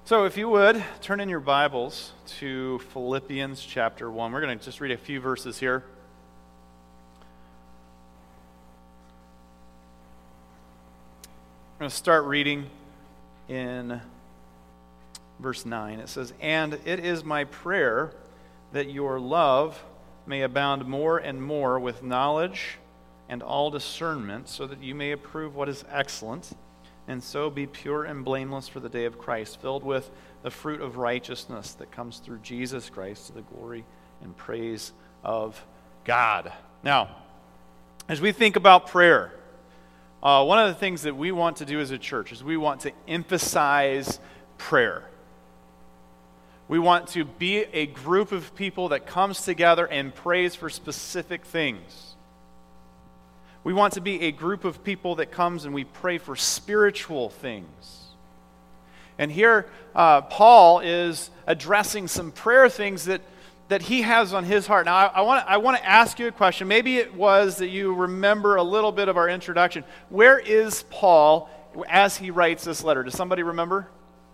So if you would, turn in your Bibles to Philippians chapter 1. We're going to just read a few verses here. I'm going to start reading in verse 9. It says, "And it is my prayer that your love may abound more and more with knowledge and all discernment, so that you may approve what is excellent, and so be pure and blameless for the day of Christ, filled with the fruit of righteousness that comes through Jesus Christ to the glory and praise of God." Now, as we think about prayer, one of the things that we want to do as a church is we want to emphasize prayer. We want to be a group of people that comes together and prays for specific things. We want to be a group of people that comes and we pray for spiritual things. And here, Paul is addressing some prayer things that he has on his heart. Now, I want to ask you a question. Maybe it was that you remember a little bit of our introduction. Where is Paul as he writes this letter? Does somebody remember?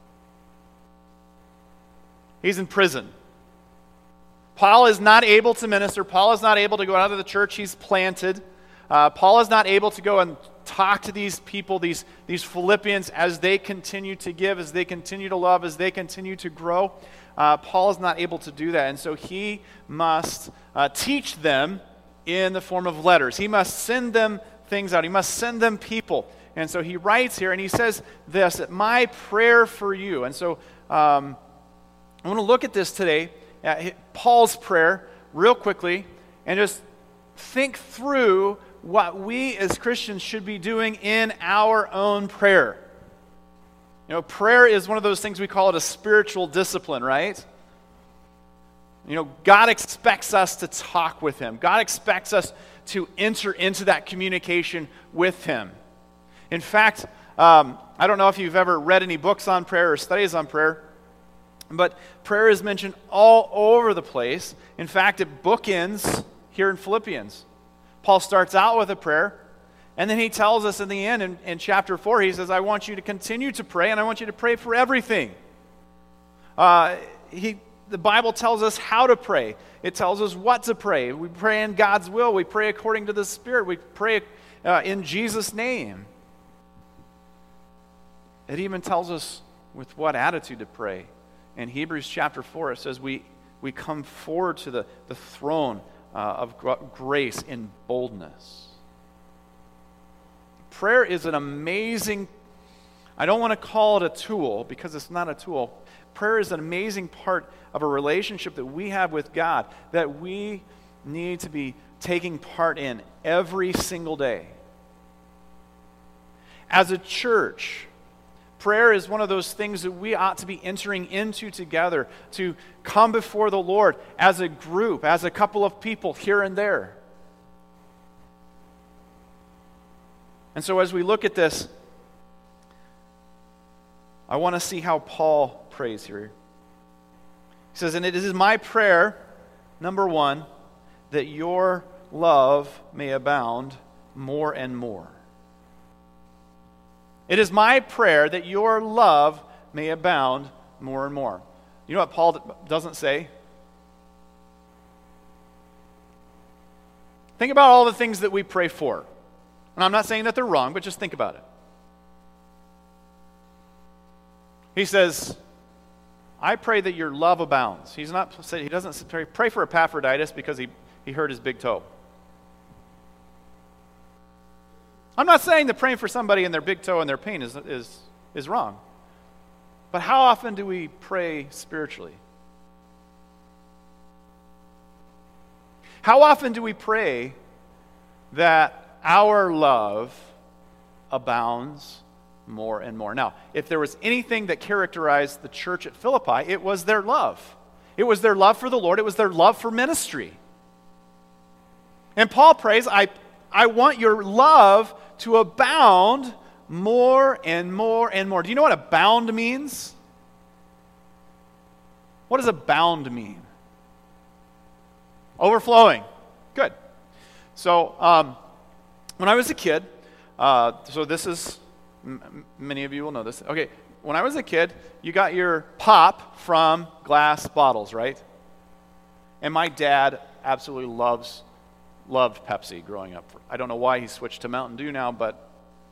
He's in prison. Paul is not able to minister. Paul is not able to go out of the church he's planted. Paul is not able to go and talk to these people, these Philippians, as they continue to give, as they continue to love, as they continue to grow. Paul is not able to do that, and so he must teach them in the form of letters. He must send them things out. He must send them people. And so he writes here, and he says this, that my prayer for you. And so I want to look at this today, Paul's prayer, real quickly, and just think through what we as Christians should be doing in our own prayer. You know, prayer is one of those things, we call it a spiritual discipline, right? You know, God expects us to talk with Him. God expects us to enter into that communication with Him. In fact, I don't know if you've ever read any books on prayer or studies on prayer, but prayer is mentioned all over the place. In fact, it bookends here in Philippians. Paul starts out with a prayer, and then he tells us in the end, in chapter 4, he says, I want you to continue to pray, and I want you to pray for everything. The Bible tells us how to pray. It tells us what to pray. We pray in God's will. We pray according to the Spirit. We pray in Jesus' name. It even tells us with what attitude to pray. In Hebrews chapter 4, it says we come forward to the throne of grace in boldness. Prayer is an amazing, I don't want to call it a tool because it's not a tool. Prayer is an amazing part of a relationship that we have with God that we need to be taking part in every single day. As a church, prayer is one of those things that we ought to be entering into together, to come before the Lord as a group, as a couple of people here and there. And so as we look at this, I want to see how Paul prays here. He says, and it is my prayer, number one, that your love may abound more and more. It is my prayer that your love may abound more and more. You know what Paul doesn't say? Think about all the things that we pray for. And I'm not saying that they're wrong, but just think about it. He says, I pray that your love abounds. He doesn't pray for Epaphroditus because he hurt his big toe. I'm not saying that praying for somebody in their big toe and their pain is wrong. But how often do we pray spiritually? How often do we pray that our love abounds more and more? Now, if there was anything that characterized the church at Philippi, it was their love. It was their love for the Lord. It was their love for ministry. And Paul prays, I want your love to abound more and more and more. Do you know what abound means? What does abound mean? Overflowing. Good. So, when I was a kid, so this is, many of you will know this. Okay, when I was a kid, you got your pop from glass bottles, right? And my dad absolutely loved Pepsi growing up. I don't know why he switched to Mountain Dew now, but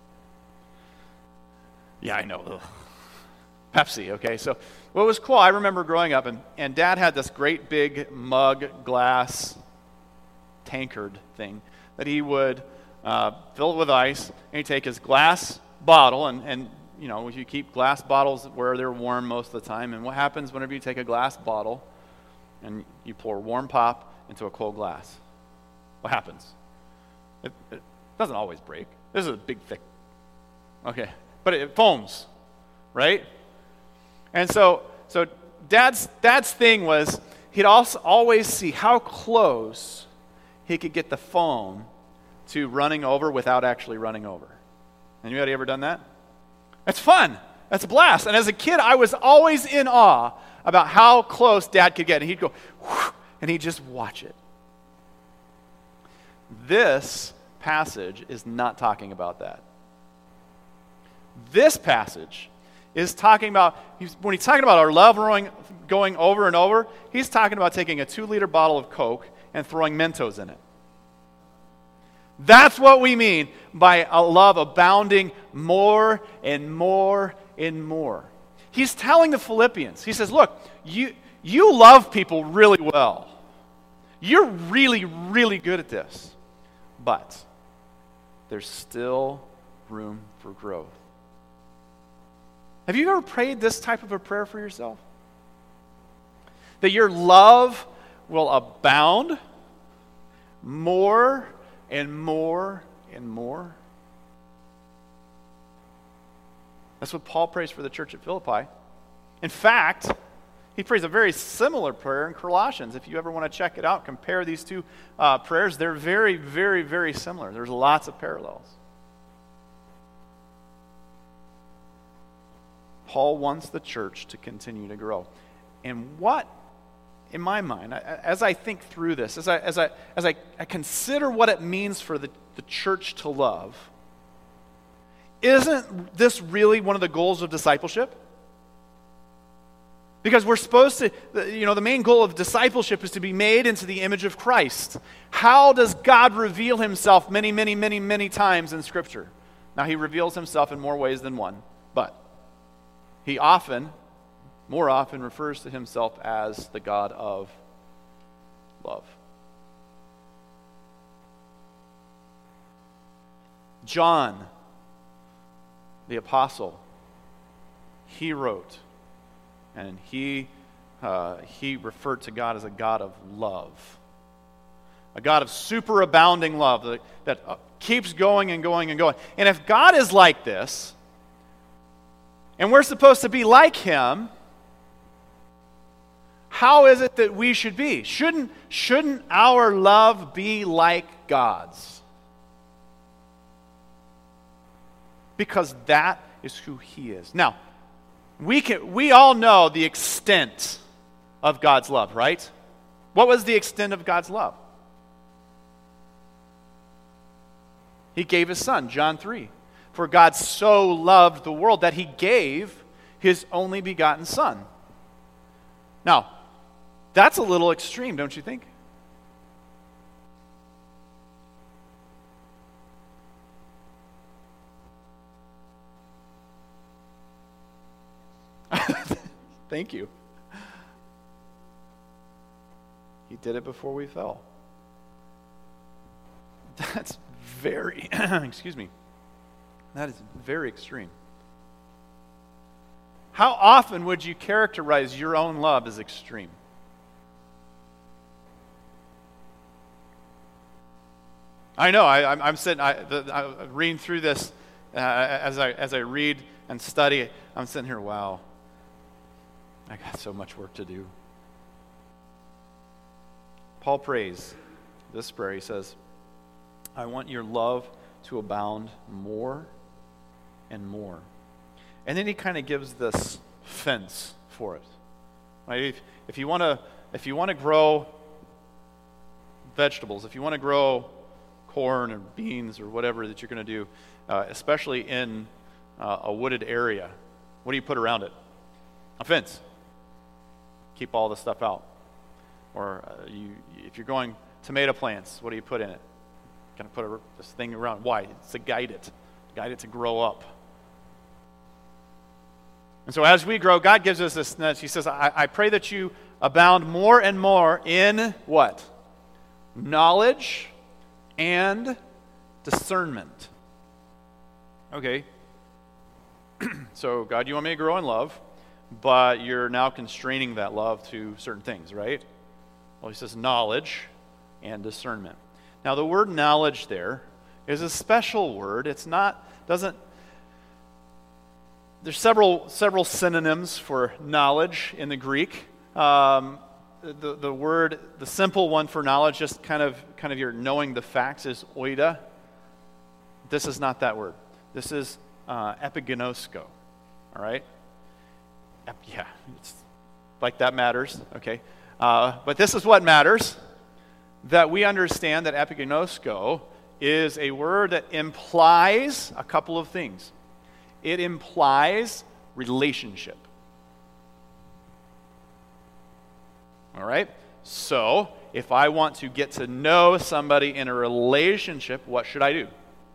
yeah, I know. Ugh. Pepsi, okay? So what was cool, I remember growing up, and Dad had this great big mug, glass, tankard thing that he would fill it with ice, and he'd take his glass bottle, and you know, you keep glass bottles where they're warm most of the time, and what happens whenever you take a glass bottle and you pour warm pop into a cold glass? What happens? It doesn't always break. This is a big, thick, okay, but it foams, right? And so Dad's thing was he'd also always see how close he could get the foam to running over without actually running over. Anybody ever done that? That's fun. That's a blast. And as a kid, I was always in awe about how close Dad could get. And he'd go, whoosh, and he'd just watch it. This passage is not talking about that. This passage is talking about, when he's talking about our love going over and over, he's talking about taking a 2-liter bottle of Coke and throwing Mentos in it. That's what we mean by a love abounding more and more and more. He's telling the Philippians, he says, look, you love people really well. You're really, really good at this. But there's still room for growth. Have you ever prayed this type of a prayer for yourself? That your love will abound more and more and more? That's what Paul prays for the church at Philippi. In fact, he prays a very similar prayer in Colossians. If you ever want to check it out, compare these two prayers. They're very, very, very similar. There's lots of parallels. Paul wants the church to continue to grow. And what, in my mind, as I think through this, as I consider what it means for the church to love, isn't this really one of the goals of discipleship? Because we're supposed to, the main goal of discipleship is to be made into the image of Christ. How does God reveal himself many, many, many, many times in Scripture? Now, he reveals himself in more ways than one, but he more often refers to himself as the God of love. John, the apostle, he wrote, and he referred to God as a God of love. A God of superabounding love that keeps going and going and going. And if God is like this, and we're supposed to be like him, how is it that we should be? Shouldn't our love be like God's? Because that is who he is. Now, we all know the extent of God's love, right? What was the extent of God's love? He gave his son, John 3. For God so loved the world that he gave his only begotten son. Now, that's a little extreme, don't you think? Thank you. He did it before we fell. That's very, excuse me. That is very extreme. How often would you characterize your own love as extreme? I know. I'm sitting. I'm reading through this as I read and study. I'm sitting here. Wow. I got so much work to do. Paul prays this prayer. He says, "I want your love to abound more and more." And then he kind of gives this fence for it. Right? If you want to grow vegetables, if you want to grow corn or beans or whatever that you're going to do, especially in a wooded area, What do you put around it? A fence. Keep all the stuff out. Or if you're going tomato plants, what do you put in it? Kind of put this thing around. Why? It's to guide it to grow up. And so as we grow, God gives us this. He says, I pray that you abound more and more in what? Knowledge and discernment. Okay. So, God, you want me to grow in love, but you're now constraining that love to certain things, right? Well, he says knowledge and discernment. Now, the word knowledge there is a special word. It's not, doesn't, there's several synonyms for knowledge in the Greek. The word, the simple one for knowledge, just kind of your knowing the facts, is oida. This is not that word. This is epigenosko. All right? Yeah, it's like that matters. Okay. But this is what matters, that we understand that epigenosko is a word that implies a couple of things. It implies relationship. All right? So, if I want to get to know somebody in a relationship, what should I do?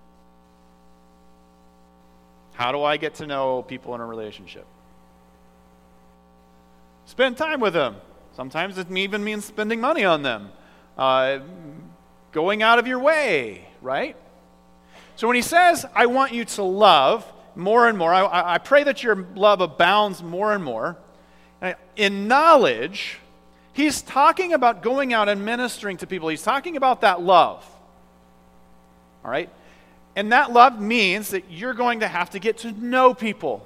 How do I get to know people in a relationship? Spend time with them. Sometimes it even means spending money on them. Going out of your way, right? So when he says, I want you to love more and more, I pray that your love abounds more and more. In knowledge, he's talking about going out and ministering to people. He's talking about that love. All right? And that love means that you're going to have to get to know people.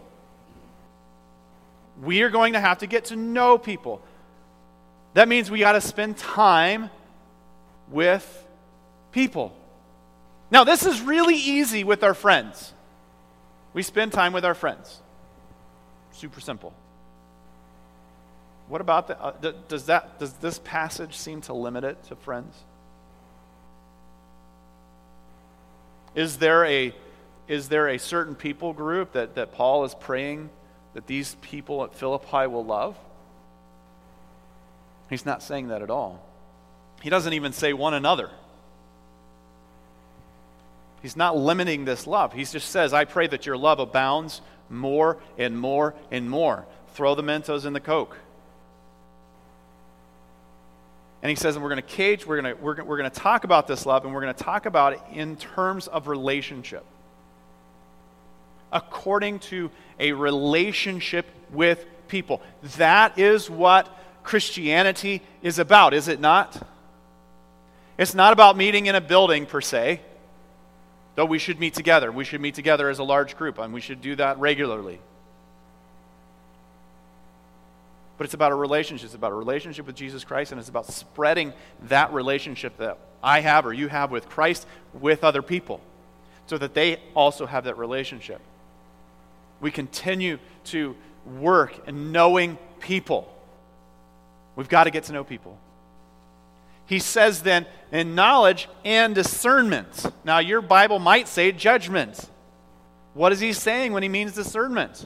We are going to have to get to know people. That means we got to spend time with people. Now, this is really easy with our friends. We spend time with our friends. Super simple. What about does this passage seem to limit it to friends? Is there a certain people group that Paul is praying that these people at Philippi will love? He's not saying that at all. He doesn't even say one another. He's not limiting this love. He just says, I pray that your love abounds more and more and more. Throw the Mentos in the Coke. And he says, and we're going to talk about this love, and we're going to talk about it in terms of relationship. According to a relationship with people. That is what Christianity is about, is it not? It's not about meeting in a building per se, though we should meet together. We should meet together as a large group, and we should do that regularly. But it's about a relationship. It's about a relationship with Jesus Christ, and it's about spreading that relationship that I have or you have with Christ with other people so that they also have that relationship. We continue to work in knowing people. We've got to get to know people. He says then, in knowledge and discernment. Now, your Bible might say judgment. What is he saying when he means discernment?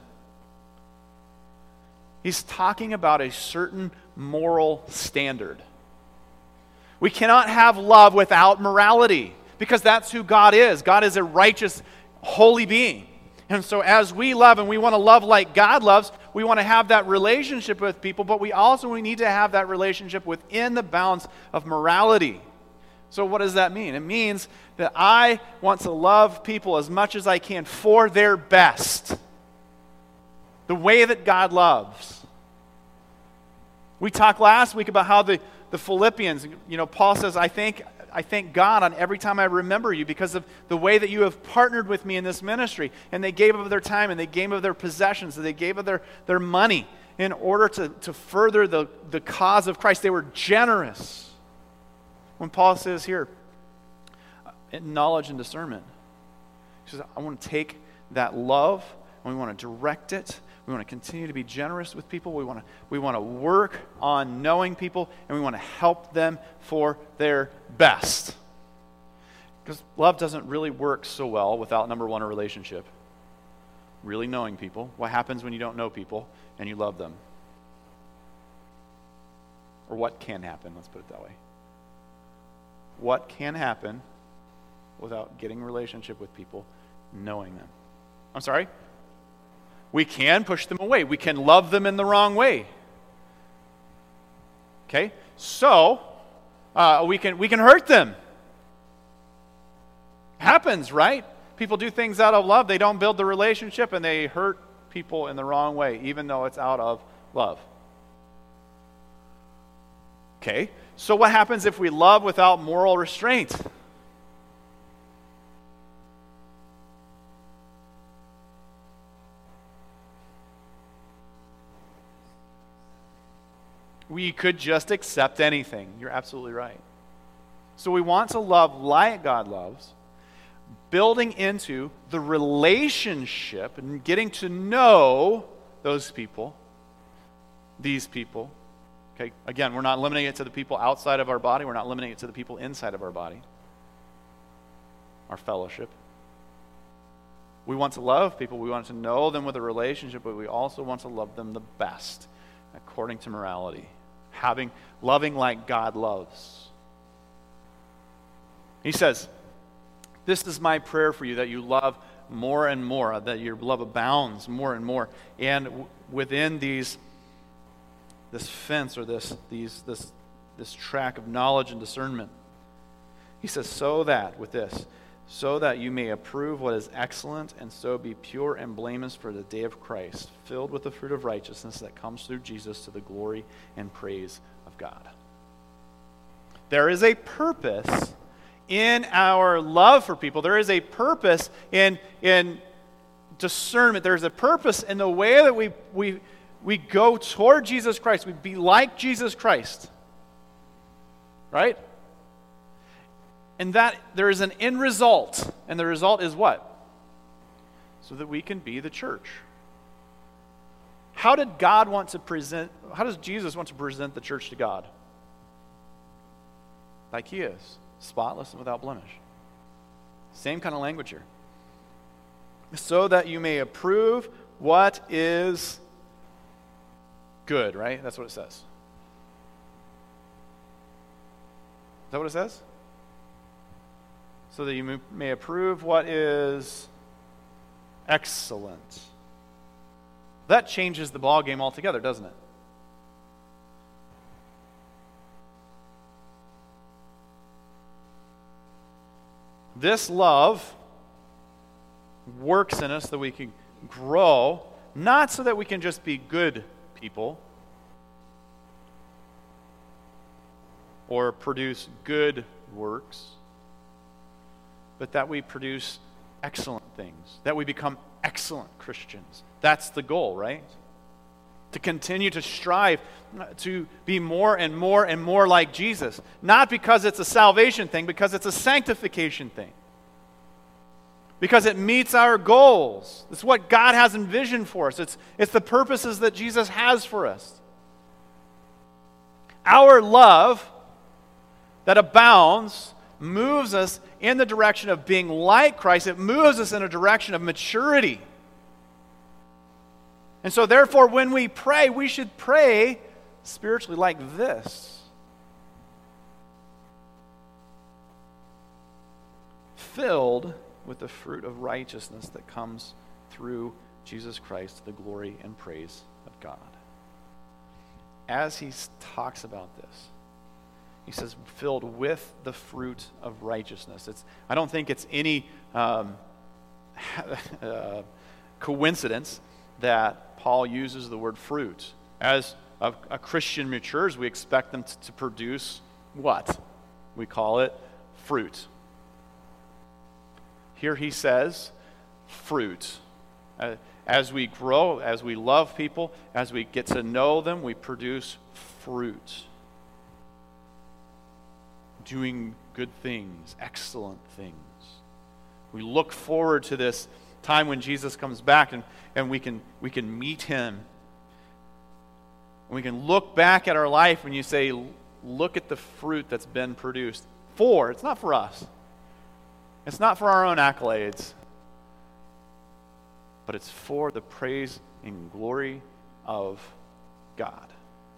He's talking about a certain moral standard. We cannot have love without morality, because that's who God is. God is a righteous, holy being. And so as we love, and we want to love like God loves, we want to have that relationship with people, but we need to have that relationship within the bounds of morality. So what does that mean? It means that I want to love people as much as I can for their best. The way that God loves. We talked last week about how the Philippians, Paul says, I thank God on every time I remember you because of the way that you have partnered with me in this ministry. And they gave of their time, and they gave of their possessions, and they gave of their money in order to further the cause of Christ. They were generous. When Paul says here, in knowledge and discernment, he says, I want to take that love, and we want to direct it. We want to continue to be generous with people. We want to work on knowing people, and we want to help them for their best. Because love doesn't really work so well without, number one, a relationship. really knowing people. What happens when you don't know people and you love them? Or what can happen, let's put it that way. What can happen without getting a relationship with people, knowing them? I'm sorry? We can push them away. We can love them in the wrong way. Okay? So, we can hurt them. Happens, right? People do things out of love. They don't build the relationship, and they hurt people in the wrong way, even though it's out of love. Okay? So what happens if we love without moral restraint? We could just accept anything. You're absolutely right. So we want to love like God loves, building into the relationship and getting to know those people, these people. Okay, again, we're not limiting it to the people outside of our body. We're not limiting it to the people inside of our body, our fellowship. We want to love people. We want to know them with a relationship, but we also want to love them the best, according to morality. Loving like God loves. He says, this is my prayer for you, that you love more and more, that your love abounds more and more. And within this fence, or this track of knowledge and discernment, he says, so that you may approve what is excellent, and so be pure and blameless for the day of Christ, filled with the fruit of righteousness that comes through Jesus to the glory and praise of God. There is a purpose in our love for people. There is a purpose in discernment. There's a purpose in the way that we go toward Jesus Christ. We be like Jesus Christ. Right? And that there is an end result. And the result is what? So that we can be the church. How does Jesus want to present the church to God? Like he is, spotless and without blemish. Same kind of language here. So that you may approve what is good, right? That's what it says. Is that what it says? So that you may approve what is excellent. That changes the ballgame altogether, doesn't it? This love works in us so that we can grow, not so that we can just be good people or produce good works, but that we produce excellent things, that we become excellent Christians. That's the goal, right? To continue to strive to be more and more and more like Jesus. Not because it's a salvation thing, because it's a sanctification thing. Because it meets our goals. It's what God has envisioned for us. It's the purposes that Jesus has for us. Our love that abounds moves us in the direction of being like Christ. It moves us in a direction of maturity. And so therefore, when we pray, we should pray spiritually like this. Filled with the fruit of righteousness that comes through Jesus Christ to the glory and praise of God. As he talks about this, he says, filled with the fruit of righteousness. I don't think it's any coincidence that Paul uses the word fruit. As a Christian matures, we expect them to produce what? We call it fruit. Here he says, fruit. As we grow, as we love people, as we get to know them, we produce fruit. Doing good things, excellent things. We look forward to this time when Jesus comes back and we can meet him. And we can look back at our life and you say, look at the fruit that's been produced. It's not for us. It's not for our own accolades. but it's for the praise and glory of God.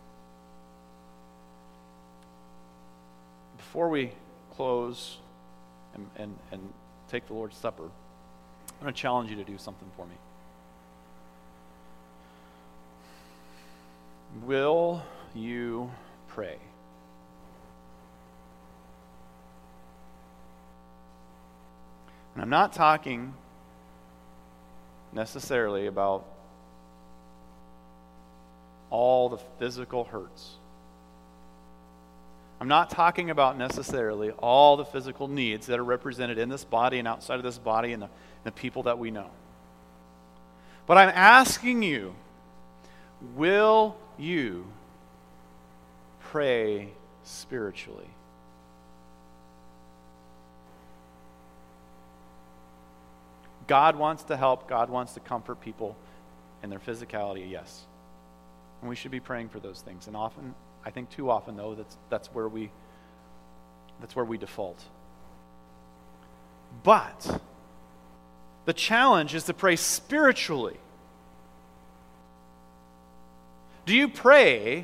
Before we close and take the Lord's Supper, I'm going to challenge you to do something for me. Will you pray? And I'm not talking necessarily about all the physical hurts. I'm not talking about necessarily all the physical needs that are represented in this body and outside of this body and the people that we know. But I'm asking you, will you pray spiritually? God wants to help. God wants to comfort people in their physicality, yes. And we should be praying for those things. And often, I think too often, though, that's where we default. But the challenge is to pray spiritually. Do you pray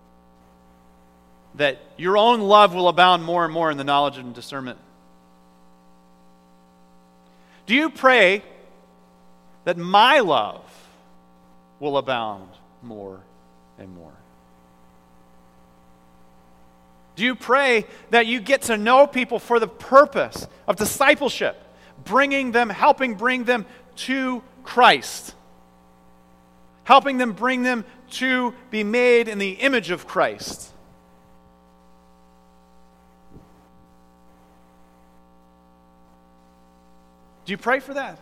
that your own love will abound more and more in the knowledge and discernment? Do you pray that my love will abound more and more? Do you pray that you get to know people for the purpose of discipleship, helping bring them to Christ, helping them bring them to be made in the image of Christ? Do you pray for that?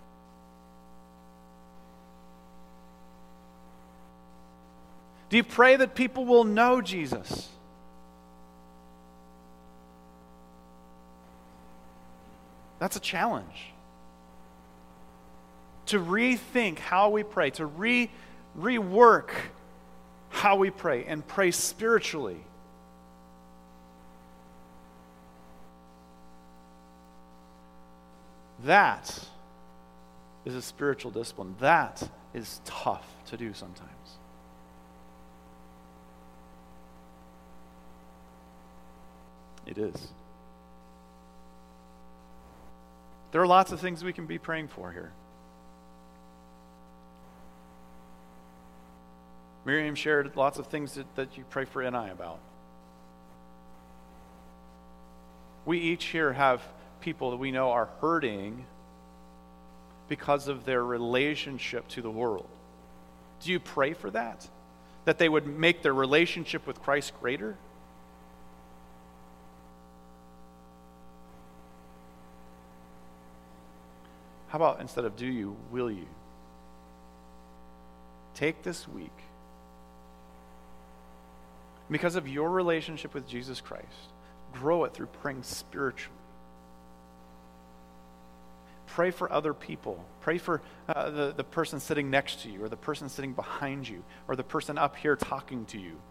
Do you pray that people will know Jesus? That's a challenge. To rethink how we pray, to rework how we pray, and pray spiritually. That is a spiritual discipline. That is tough to do sometimes. It is. There are lots of things we can be praying for here. Miriam shared lots of things that you pray for NI about. We each here have people that we know are hurting because of their relationship to the world. Do you pray for that? That they would make their relationship with Christ greater? How about instead of do you, will you? Take this week, because of your relationship with Jesus Christ, grow it through praying spiritually. Pray for other people. Pray for the person sitting next to you, or the person sitting behind you, or the person up here talking to you.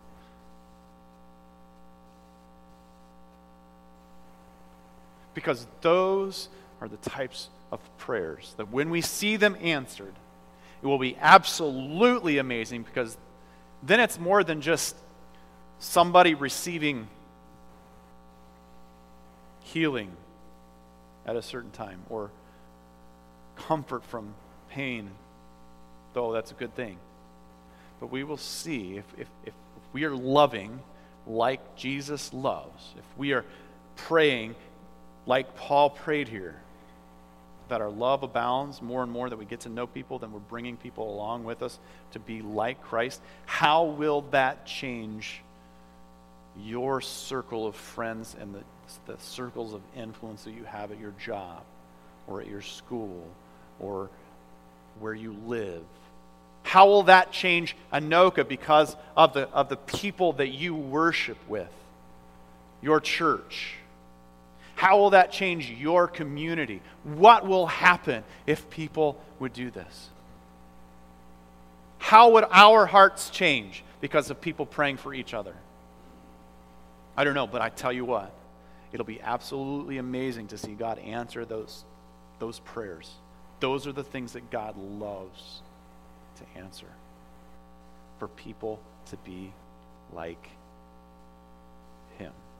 Because those are the types of prayers that when we see them answered, it will be absolutely amazing, because then it's more than just somebody receiving healing at a certain time, or comfort from pain, though that's a good thing. But we will see if we are loving like Jesus loves, if we are praying like Paul prayed here, that our love abounds more and more, that we get to know people, then we're bringing people along with us to be like Christ. How will that change your circle of friends and the circles of influence that you have at your job or at your school or where you live? How will that change Anoka because of the people that you worship with, your church? How will that change your community? What will happen if people would do this? How would our hearts change because of people praying for each other? I don't know, but I tell you what, it'll be absolutely amazing to see God answer those prayers. those are the things that God loves to answer. For people to be like him.